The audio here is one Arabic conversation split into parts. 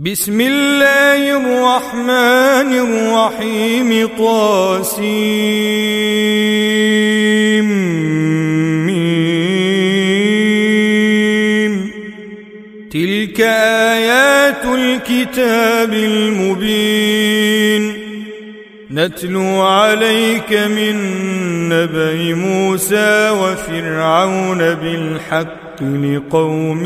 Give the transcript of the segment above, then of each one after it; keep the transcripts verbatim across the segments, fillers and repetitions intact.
بسم الله الرحمن الرحيم. طاسيم. تلك آيات الكتاب المبين. نتلو عليك من نبأ موسى وفرعون بالحق لقوم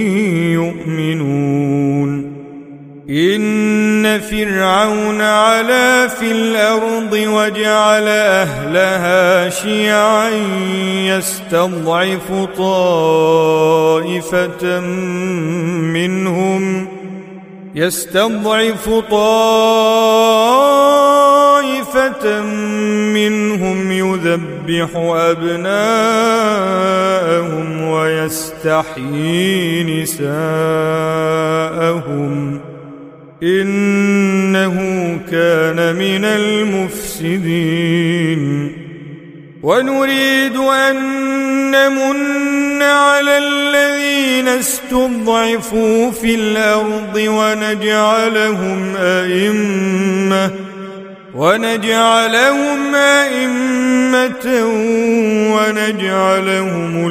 يؤمنون. إن فرعون علا في الأرض وجعل أهلها شيعا يستضعف طائفة منهم يستضعف طائفة منهم يذبح أبناءهم ويستحيي نساءهم إنه كان من المفسدين. ونريد أن نمن على الذين استضعفوا في الأرض ونجعلهم أئمة ونجعلهم أئمة ونجعلهم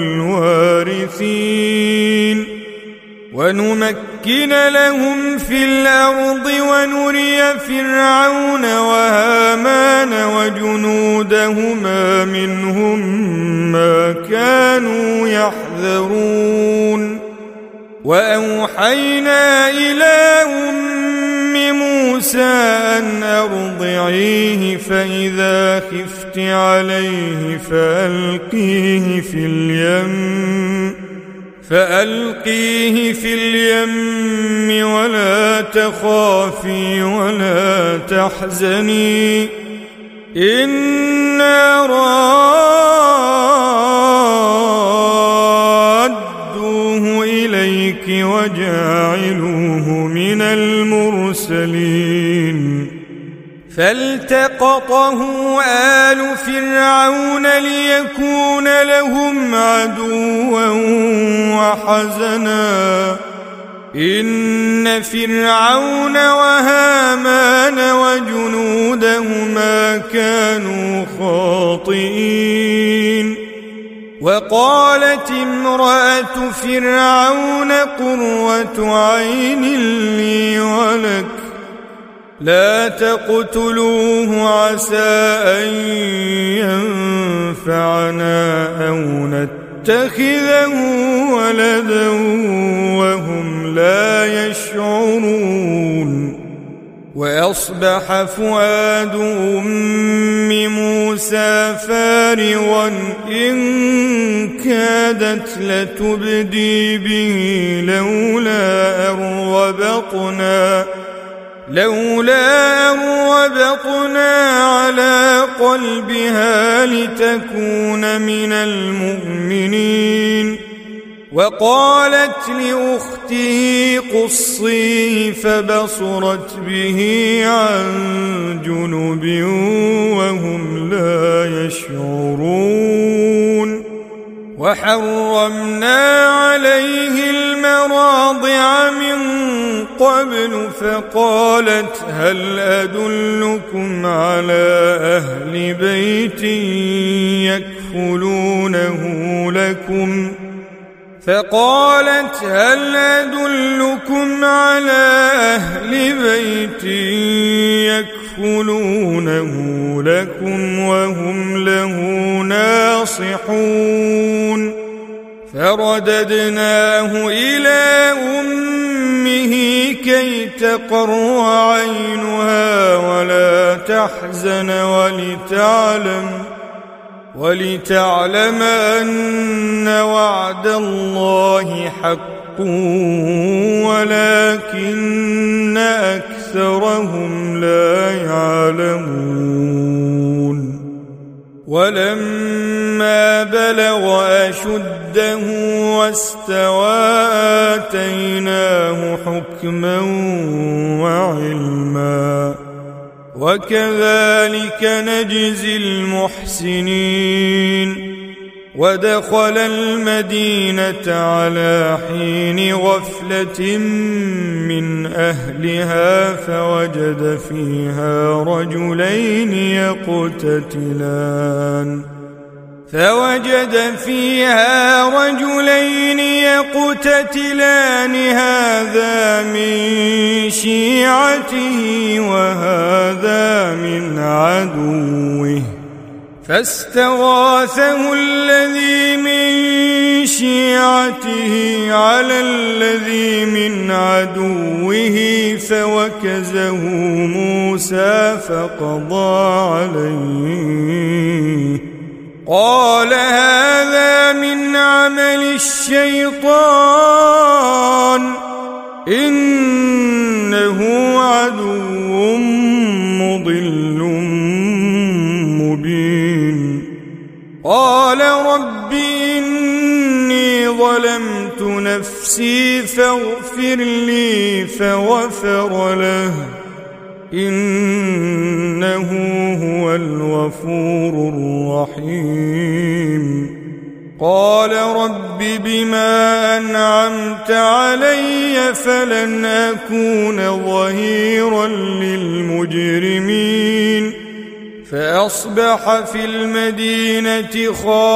الوارثين ونمكن لهم في الأرض ونري فرعون وهامان وجنودهما منهم ما كانوا يحذرون. وأوحينا إلى أم موسى أن أرضعيه فإذا خفت عليه فألقيه في اليم فألقيه في اليم ولا تخافي ولا تحزني إنا رادوه إليك وجاعلوه من المرسلين. فالتقطه آل فرعون ليكون لهم عدوا وحزنا إن فرعون وهامان وجنودهما كانوا خاطئين. وقالت امرأة فرعون قرة عين لي ولك لا تقتلوه عسى أن ينفعنا أو نتخذه ولدا وهم لا يشعرون. وأصبح فؤاد أم موسى فارغا إن كادت لتبدي به لولا أن ربطنا لولا أن ربطنا على قلبها لتكون من المؤمنين. وقالت لأخته قصيه فبصرت به عن جنب وهم لا يشعرون. وحرمنا عليه المراضع من قبل فقالت هل أدلكم على أهل بيت يكفلونه لكم فقالت هل أدلكم على أهل بيت يكفلونه لكم وهم له ناصحون. فرددناه إلى أمه كي تقر عينها ولا تحزن ولتعلم ولتعلم أن وعد الله حق ولكن أكثرهم لا يعلمون. ولما بلغ أشده واستوى آتيناه حكما وعلما وكذلك نجزي المحسنين. ودخل المدينة على حين غفلة من أهلها فوجد فيها رجلين يقتتلان فوجد فيها رجلين يقتتلان هذا من شيعته وهذا من عدوه فاستغاثه الذي من شيعته على الذي من عدوه فوكزه موسى فقضى عليه قال هذا من عمل الشيطان إنه عدو مضل مبين قال رب إني ظلمت نفسي فاغفر لي فغفر له إنه هو الغفور الرحيم قال رب بما أنعمت علي فلن أكون ظهيرا للمجرمين فأصبح في المدينة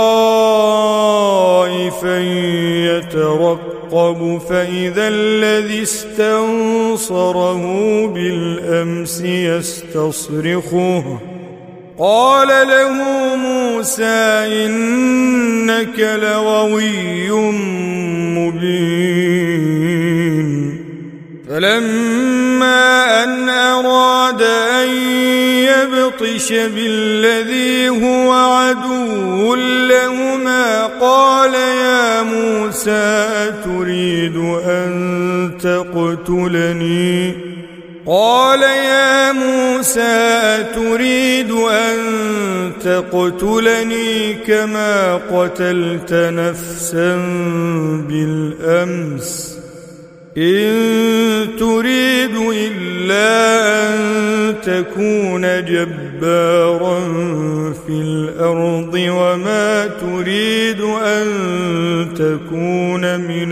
خائفا يترقب فإذا الذي استنصره بالأمس يستصرخه قال له موسى إنك لغوي مبين فلما أن أراد أن يبطش بالذي هو عدو لهما قال يا موسى أتريد أن تقتلني قال يا موسى أتريد أن تقتلني كما قتلت نفسا بالأمس إن تريد إلا أن تكون جبارا في الأرض وما تريد أن تكون من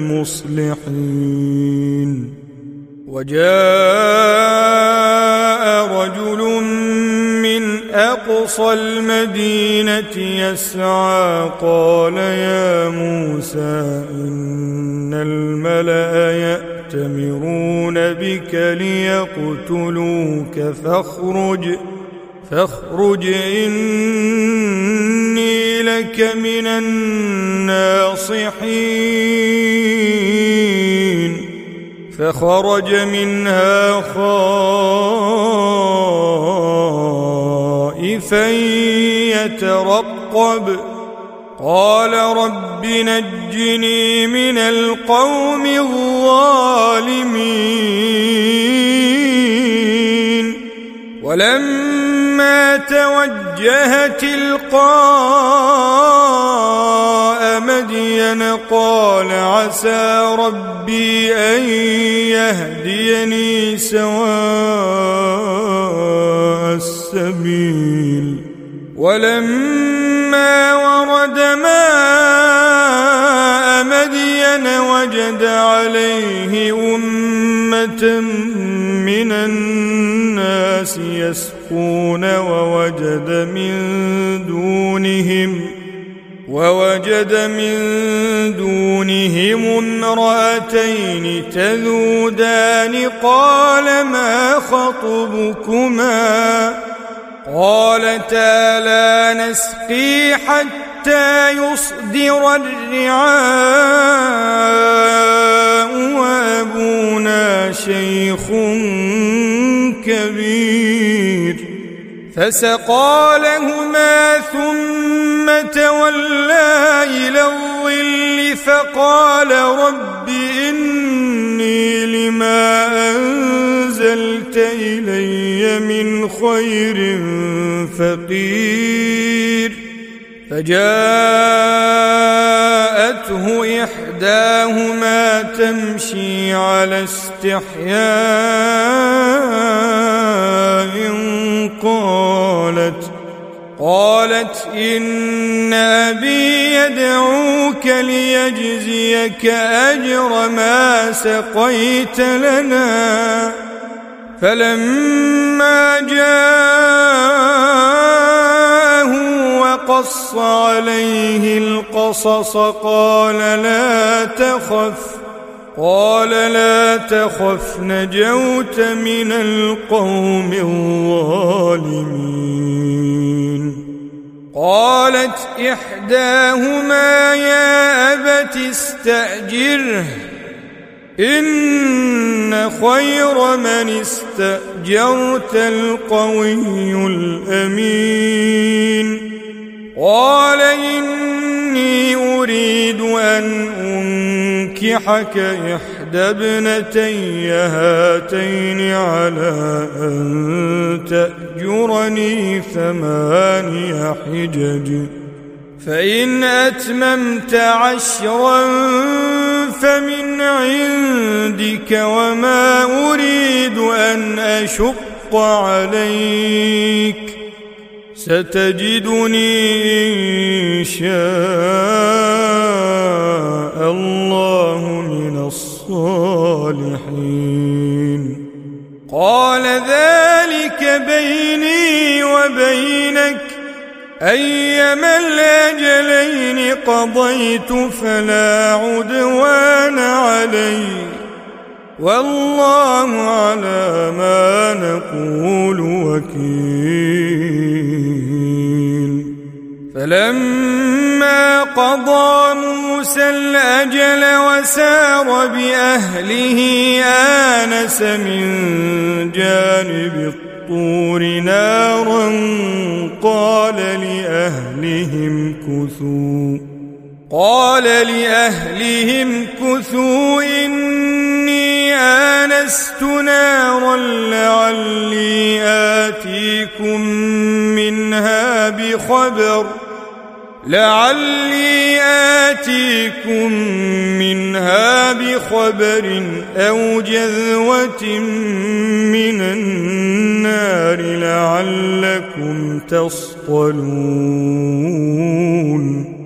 المصلحين وجاء رجل من أقصى المدينة يسعى قال يا موسى إن الملأ يأتمرون بك ليقتلوك فاخرج فاخرج إني لك من الناصحين فخرج منها خائفا يترقب قال رب نجني من القوم الظالمين ولما توجه تلقاء مدين قال عسى ربي أن يهديني سواء السبيل ولما ورد ماء مدين وجد عليه أمة من الناس يسقون ووجد من دونهم ووجد من دونهم امرأتين تذودان قال ما خطبكما قالتا لا نسقي حتى يصدر الرعاء وأبونا شيخ كبير فسقى لهما ثم تولى إلى الظل فقال رب إني لما أنزلت إلي من خير فقير فجاءته إحداهما تمشي على استحياء قالت قالت إن أبي يدعوك ليجزيك أجر ما سقيت لنا. فلما جاءه وقص عليه القصص قال لا تخف قال لا تخف نجوت من القوم الظالمين. قالت إحداهما يا أبت استأجره إن خير من استأجرت القوي الأمين. قال إني أريد أن أنكحك إحدى ابنتي هاتين على أن تأجرني ثماني حجج فإن أتممت عشرا فمن عندك وما أريد أن أشق عليك ستجدني إن شاء الله من الصالحين. قال ذلك بيني وبينك أيما الأجلين قضيت فلا عدوان علي والله على ما نقول وكيل. فلما قضى موسى الأجل وسار بأهله آنس من جانب الطور نارا قال لأهلهم كثوا قال لأهلهم كثوا إني آنست نارا لعلي آتيكم منها بخبر لعلي آتيكم منها بخبر أو جذوة من النار لعلكم تصطلون.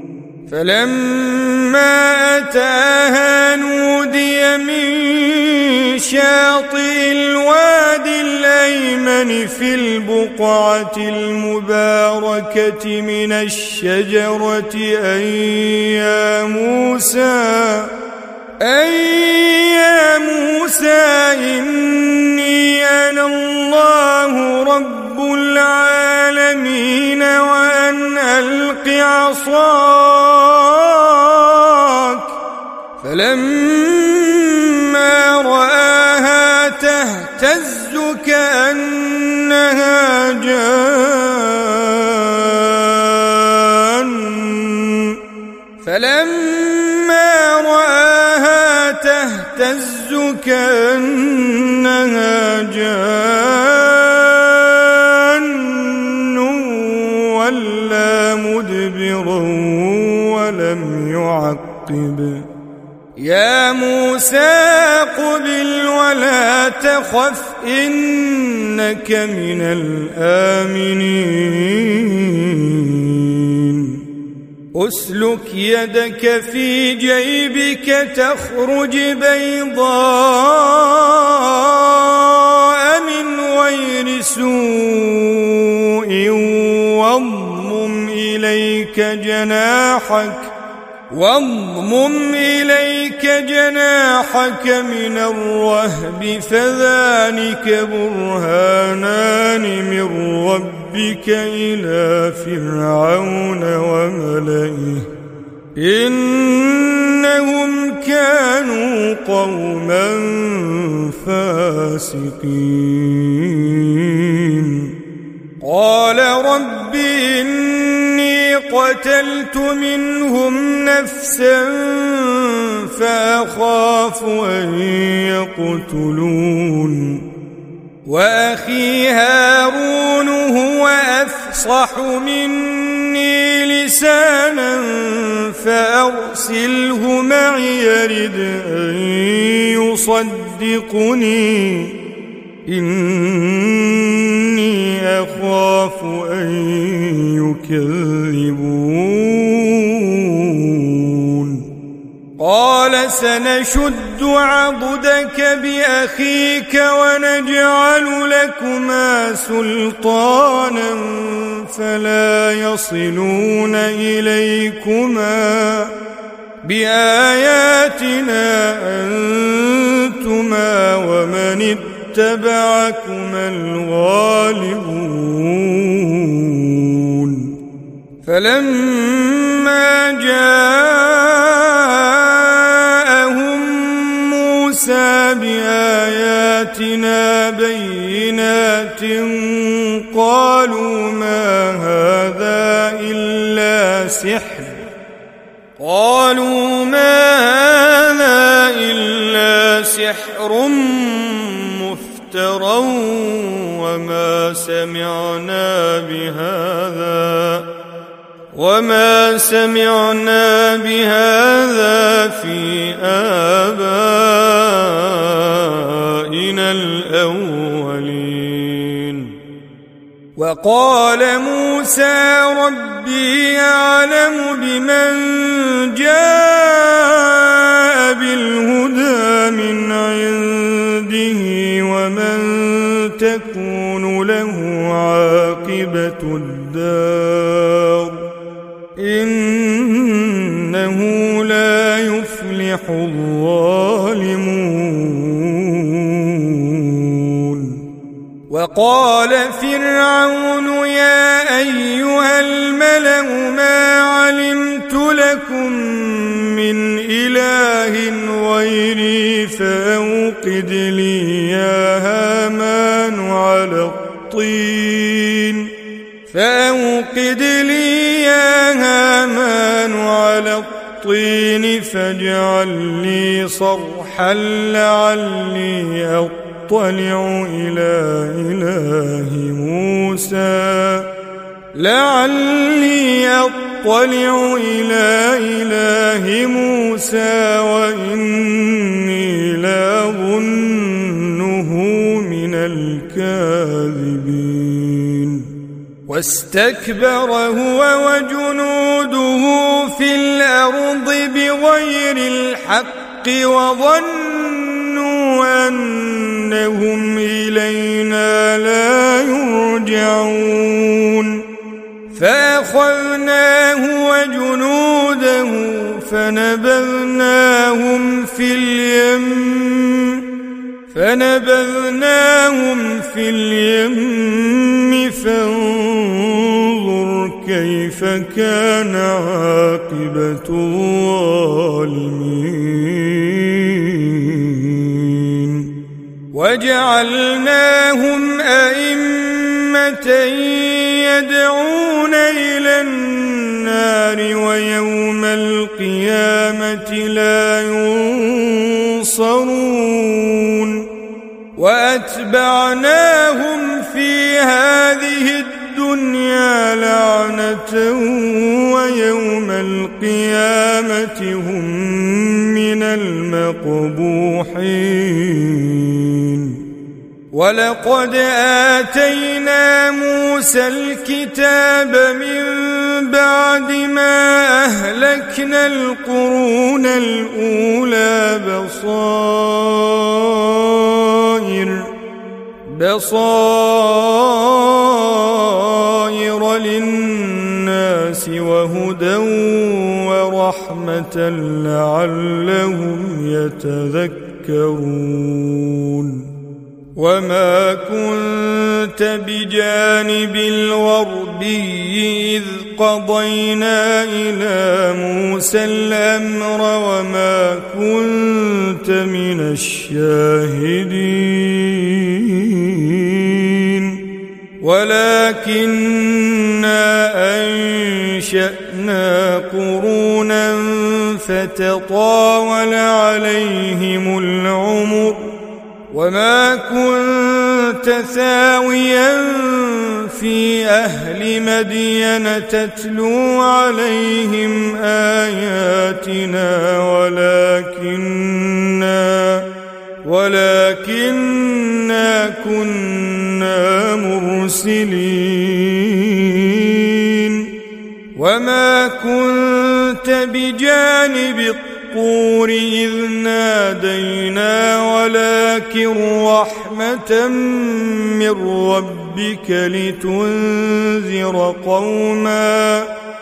فلما أتاها نودي من شاطئ الوادي الأيمن في البقعة المباركة من الشجرة أن يا موسى أن يا موسى إني أنا الله رب العالمين وأن ألق عصاك. فلما رآها تهتز كأنها جان فلما رآها تهتز كأنها جان ولا مدبرا ولم يعقب. يا موسى أقبل ولا تخف إنك من الآمنين. أسلك يدك في جيبك تخرج بيضاء من غير سوء واضمم إليك جناحك واضمم إليك جناحك من الرهب فذلك برهانان من ربك إلى فرعون وملئه إنهم كانوا قوما فاسقين. قال رب إني قتلت منهم نفسا فأخاف أن يقتلون وأخي هارون هو أفصح مني لسانا فأرسله معي يرد أن يصدقني إني أخاف أن يكذبون قال سنشد عضدك بأخيك ونجعل لكما سلطانا فلا يصلون إليكما بآياتنا أنتما ومن اتبعكما الغالبون فلما جاءهم موسى بآياتنا بينات قالوا ما هذا إلا سحر قالوا ما هذا إلا سحر مفترى وما سمعنا بهذا وما سمعنا بهذا في آبائنا الأولين وقال موسى ربي أعلم بمن جاء بالهدى من عنده ومن تكون له عاقبة الدار إنه لا يفلح الظالمون وقال فرعون يا أيها الملأ ما علمت لكم من إله غيري فأوقد لي يا هامان على الطين فأوقد لي يا هامان على الطين فاجعل لي صرحا لعلي أطلع إلى إله موسى لعلي أطلع إلى إله موسى وإني لأظنه من الكاذبين واستكبر هو وجنوده في الأرض بغير الحق وظنوا أنهم إلينا لا يرجعون فأخذناه وجنوده فنبذناهم في اليم فنبذناهم في اليم فانظر كيف كان عاقبة الظالمين وجعلناهم أئمة يدعون إلى النار ويوم القيامة لا ينصرون وأتبعناهم في هذه الدنيا لعنة ويوم القيامة هم من المقبوحين ولقد آتينا موسى الكتاب من بعد ما أهلكنا القرون الأولى بصائر بصائر للناس وهدى ورحمة لعلهم يتذكرون وما كنت بجانب الغربي إذ قضينا إلى موسى الأمر وما كنت من الشاهدين ولكننا أنشأنا قرونا فتطاول عليهم العمر وما كنت ثاويا في أهل مدين تتلو عليهم آياتنا ولكننا ولكننا إنا كنا مرسلين وما كنت بجانب الطور إذ نادينا ولكن رحمة من ربك لتنذر قوما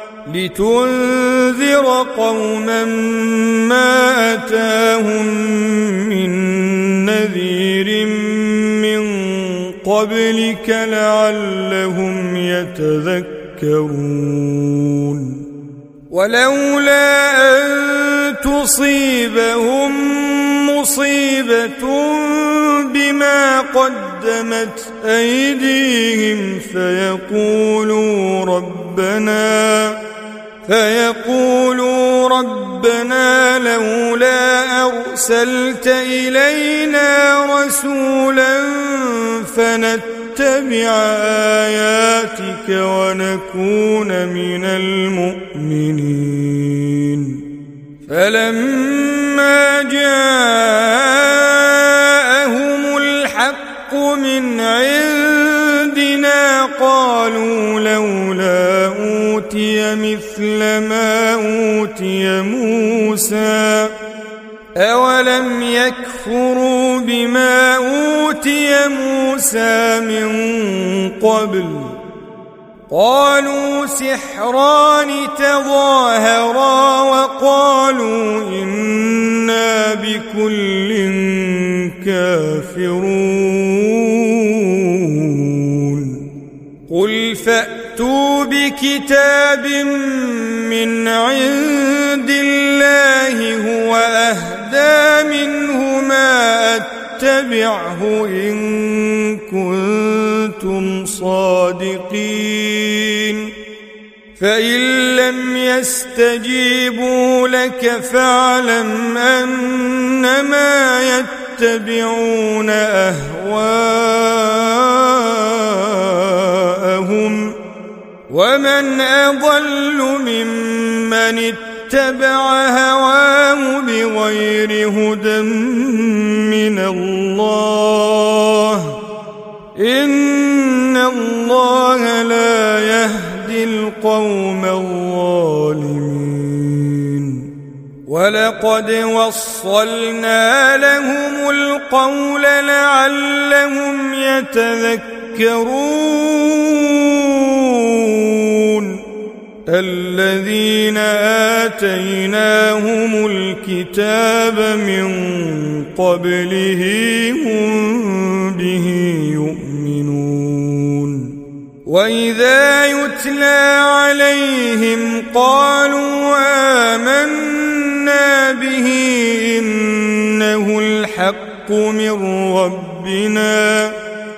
لتنذر قوما ما أتاهم من نذير من قبلك لعلهم يتذكرون ولولا أن تصيبهم مصيبة بما قدمت أيديهم فيقولوا ربنا فيقولوا ربنا لولا أرسلت إلينا رسولا فنتبع آياتك ونكون من المؤمنين فلما جاءهم الحق من عندنا قالوا لولا أوتي مثل ما أوتي موسى أولم يكفروا بما أوتي موسى من قبل قالوا سحران تظاهرا وقالوا إنا بكل كافرون قل فأتوا بكتاب من عند الله هو أهدى منه ما أتبعه إن كنتم صادقين فإن لم يستجيبوا لك فاعلم أنما يتبعون أهواءهم ومن أضل ممن اتبع هواه بغير هدى من الله إن الله لا يهدي القوم الظالمين ولقد وصلنا لهم القول لعلهم يتذكرون الذين آتيناهم الكتاب من قبله هم به يؤمنون وإذا يتلى عليهم قالوا آمنا به إنه الحق من ربنا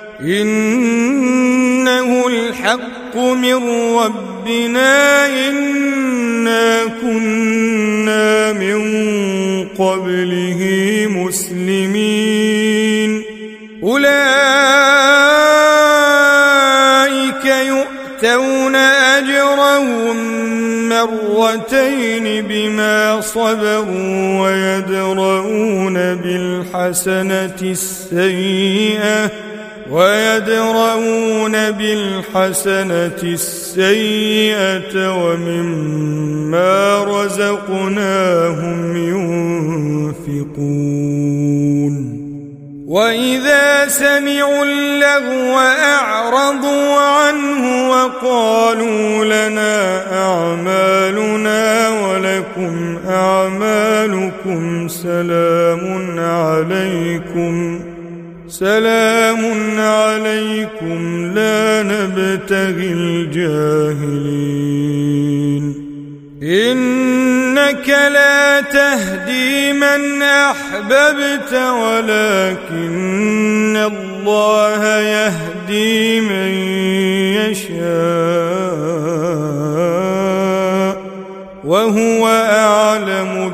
إنه الحق من ربنا إنا كنا من قبله مسلمين أولئك يؤتون أجرهم مرتين بما صبروا ويدرؤون بالحسنة السيئة ويدرؤون بالحسنة السيئة ومما رزقناهم ينفقون وإذا سمعوا اللغو أعرضوا عنه وقالوا لنا أعمالنا ولكم أعمالكم سلام عليكم سلام عليكم لا نبتغي الجاهلين إنك لا تهدي من أحببت ولكن الله يهدي من يشاء وهو أعلم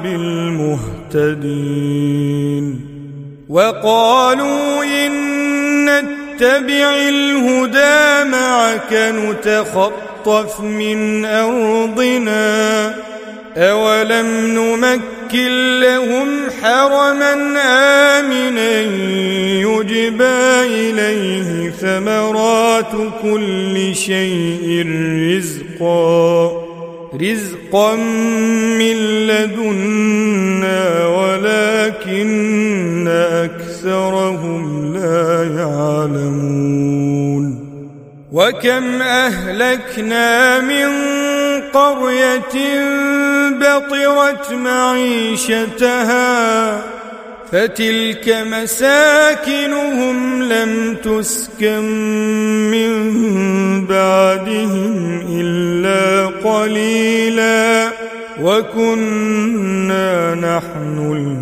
بالمهتدين وقالوا إن نتبع الهدى معك نتخطف من أرضنا أولم نمكن نمكن لهم حرما آمنا يجبى إليه ثمرات كل شيء رزقا رزقا من لدنا ولكن أكثرهم لا يعلمون وكم أهلكنا من قرية بطرت معيشتها فتلك مساكنهم لم تسكن من بعدهم إلا قليلا وكنا نحن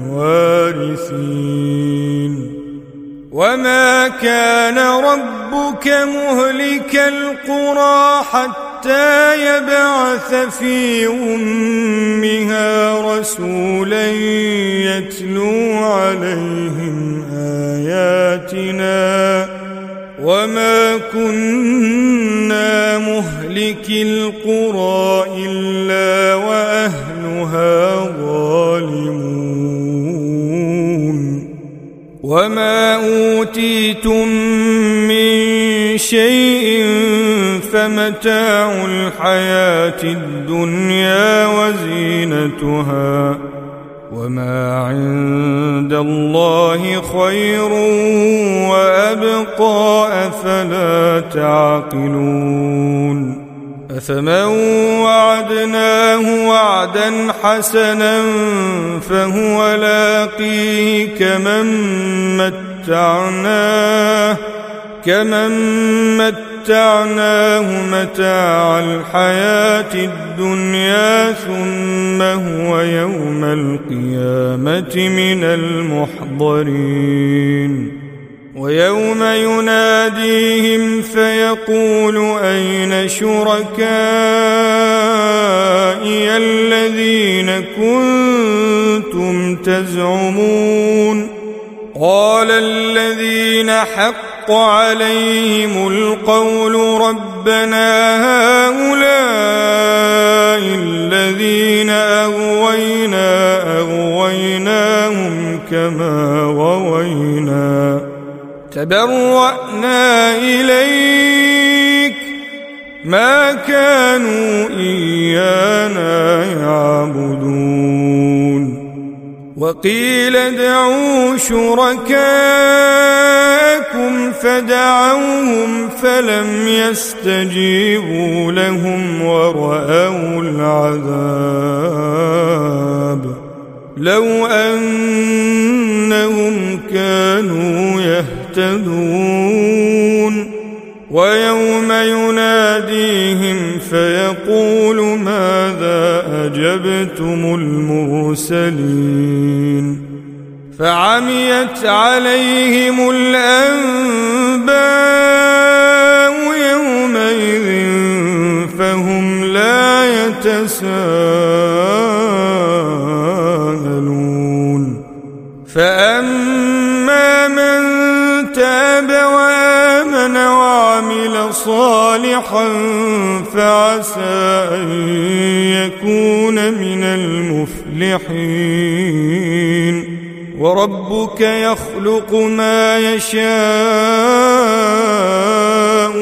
الوارثين وما كان ربك مهلك القرى حتى يبعث في أمها رسولا يتلو عليهم آياتنا وما كنا مهلك القرى إلا وأهلها ظالمون وما أوتيتم من شيء فمتاع الحياة الدنيا وزينتها وما عند الله خير وأبقى أفلا تعقلون أفمن وعدناه وعدا حسنا فهو لاقيه كمن متعناه كمن متعناه متاع الحياة الدنيا ثم هو يوم القيامة من المحضرين ويوم يناديهم فيقول أين شركائي الذين كنتم تزعمون قال الذين حق عليهم القول ربنا هؤلاء الذين أغوينا أغويناهم كما غوينا تبرأنا إليك ما كانوا إيانا يعبدون وقيل ادعوا شركاءكم فدعوهم فلم يستجيبوا لهم ورأوا العذاب لو أنهم كانوا يهتدون ويوم يناديهم فيقول ماذا أجبتم المرسلين فعميت عليهم الأنباء يومئذ فهم لا يتساءلون فأما من تاب وآمن وعمل صالحا فعسى أن يكون من المفلحين وربك يخلق ما يشاء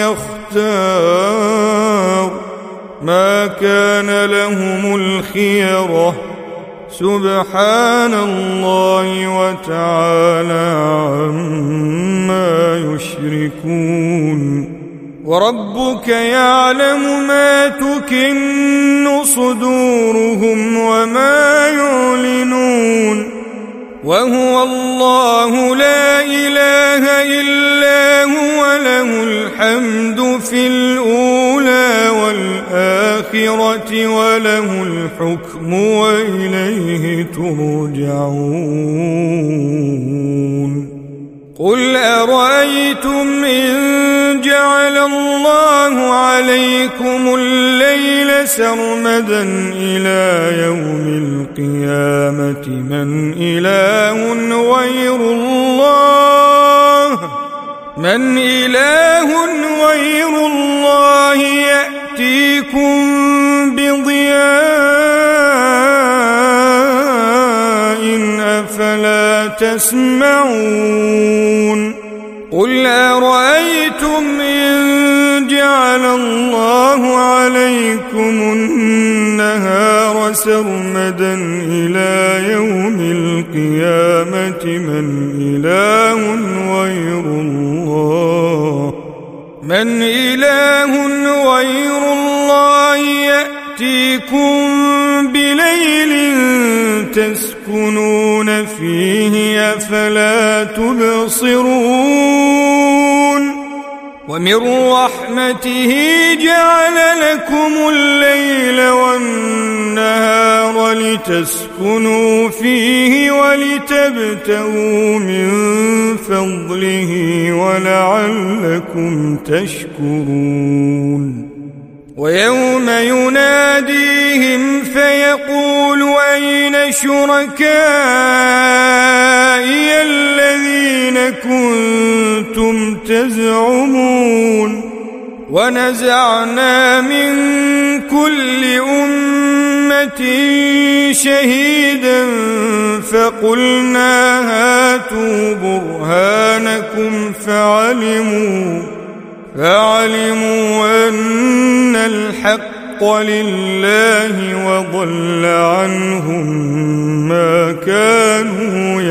ويختار ما كان لهم الخيرة سبحان الله وتعالى عما يشركون وربك يعلم ما تكن صدورهم وما يعلنون وهو الله لا إله إلا هو له الحمد في الأولى والآخرة وله الحكم وإليه ترجعون قل أرأيتم إن جعل الله عليكم الليل سرمدا إلى يوم القيامة من إله غير الله من إله غير الله يأتيكم بضياء تسمعون قل أرأيتم إن جعل الله عليكم النهار سرمدا إلى يوم القيامة من إله غير الله من إله غير الله يأتيكم بليل تسكنون فيه أفلا تبصرون ومن رحمته جعل لكم الليل والنهار لتسكنوا فيه ولتبتغوا من فضله ولعلكم تشكرون ويوم يناديهم فيقول أين شركائي الذين كنتم تزعمون ونزعنا من كل أمة شهيدا فقلنا هاتوا برهانكم فعلموا فعلموا أن الحق لله وضل عنهم ما كانوا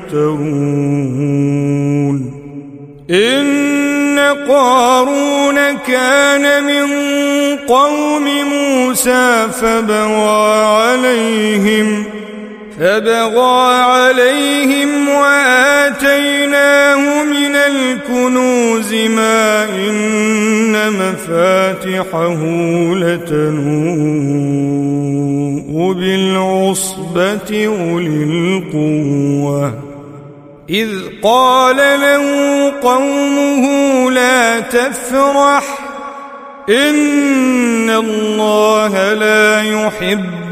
يفترون إن قارون كان من قوم موسى فبغى عليهم فبغى عليهم وآتيناه من الكنوز ما إن مفاتحه لتنوء بالعصبة أولي القوة إذ قال له قومه لا تفرح إن الله لا يحب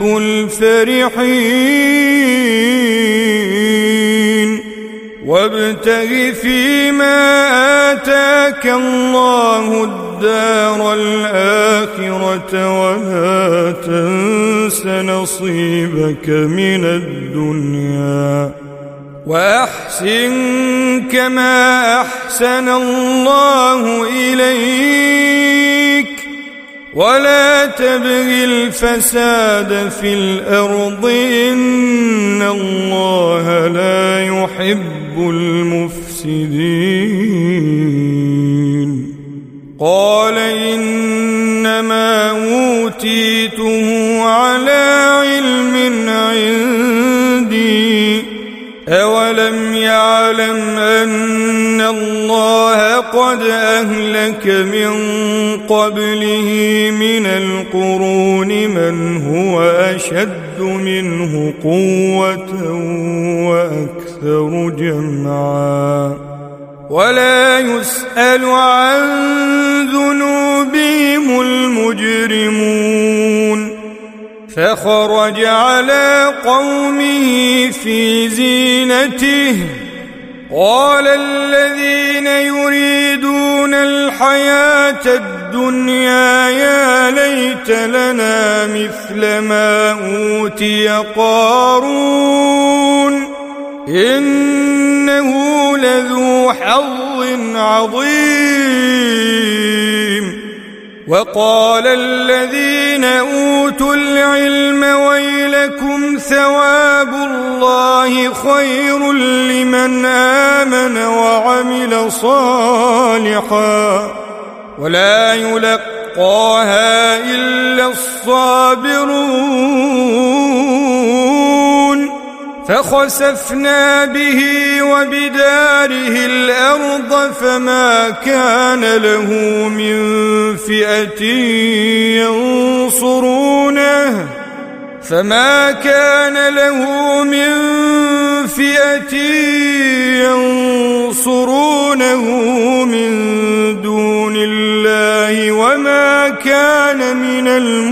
الفرحين وابتغ فيما آتاك الله الدار الآخرة ولا تنس نصيبك من الدنيا وأحسن كما أحسن الله إليك ولا تبغ الفساد في الأرض إن الله لا يحب المفسدين قال إنما أوتيته على علم عندي أولم يعلم أن الله قد أهلك من قبله من القرون من هو أشد منه قوة وأكثر جمعا ولا يسأل عن ذنوبهم المجرمون فخرج على قومه في زينته قال الذين يريدون الحياة الدنيا يا ليت لنا مثل ما أوتي قارون إنه لذو حظ عظيم وقال الذين أوتوا العلم ويلكم ثواب الله خير لمن آمن وعمل صالحا ولا يلقاها إلا الصابرون فخسفنا به وبداره الأرض فما كان له من فئة ينصرونه فما كان له من فئة ينصرونه من دون الله وما كان من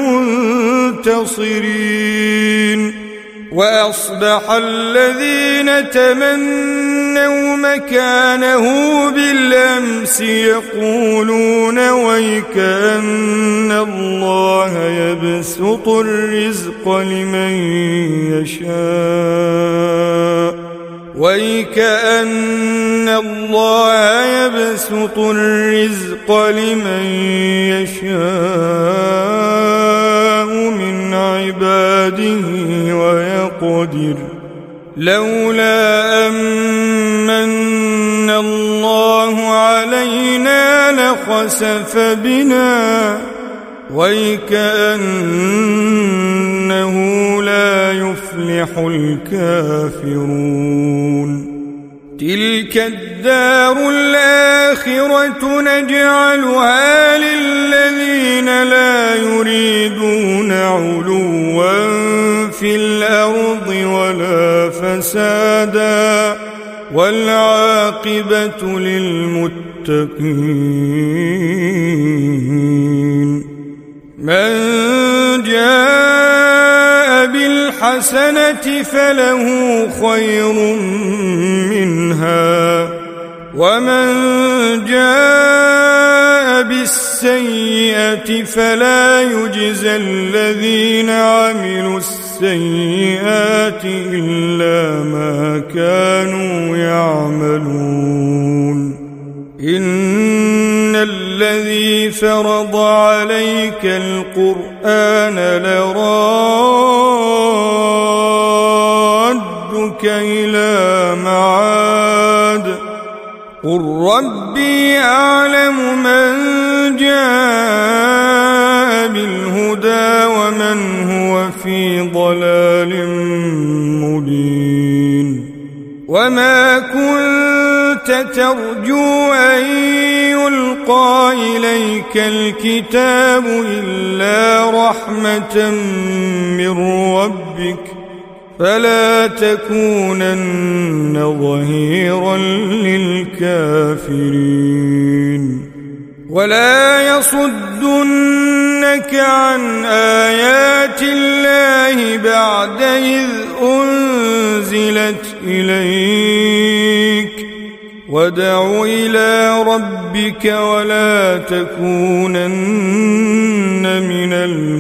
المنتصرين وأصبح الذين تمنوا مكانه بالأمس يقولون ويكأن الله يبسط الرزق لمن يشاء وَيْكَأَنَّ اللَّهَ يَبْسُطُ الرِّزْقَ لِمَن يَشَاءُ مِنْ عِبَادِهِ وَيَقْدِرُ لَوْلَا أَمَّنَّ اللَّهُ عَلَيْنَا لَخَسَفَ بِنَا وَيْكَأَنَّهُ لَا يُفْلِحُ الْكَافِرُونَ تِلْكَ الدَّارُ الْآخِرَةُ نَجْعَلُهَا لِلَّذِينَ لَا يُرِيدُونَ عُلُوًّا في الأرض ولا فسادا والعاقبة للمتقين من جاء بالحسنة فله خير منها ومن جاء بالسيئة فلا يجزى الذين عملوا السيئات إلا ما كانوا يعملون إن الذي فرض عليك القرآن لرادك إلى معاد قل ربي أعلم من جاء بالهدى ومن هو في ضلال مبين وما كنت ترجو أن يلقى إليك الكتاب إلا رحمة من ربك فلا تكونن ظهيرا للكافرين ولا يصدنك عن آيات الله بعد إذ أنزلت إليك وادع إلى ربك ولا تكونن من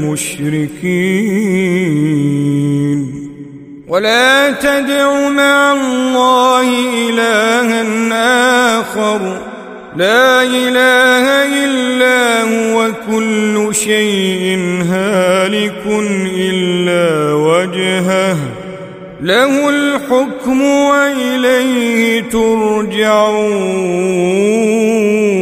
المشركين ولا تدع مع الله إلها آخر لا إله إلا هو كل شيء هالك إلا وجهه له الحكم وإليه ترجعون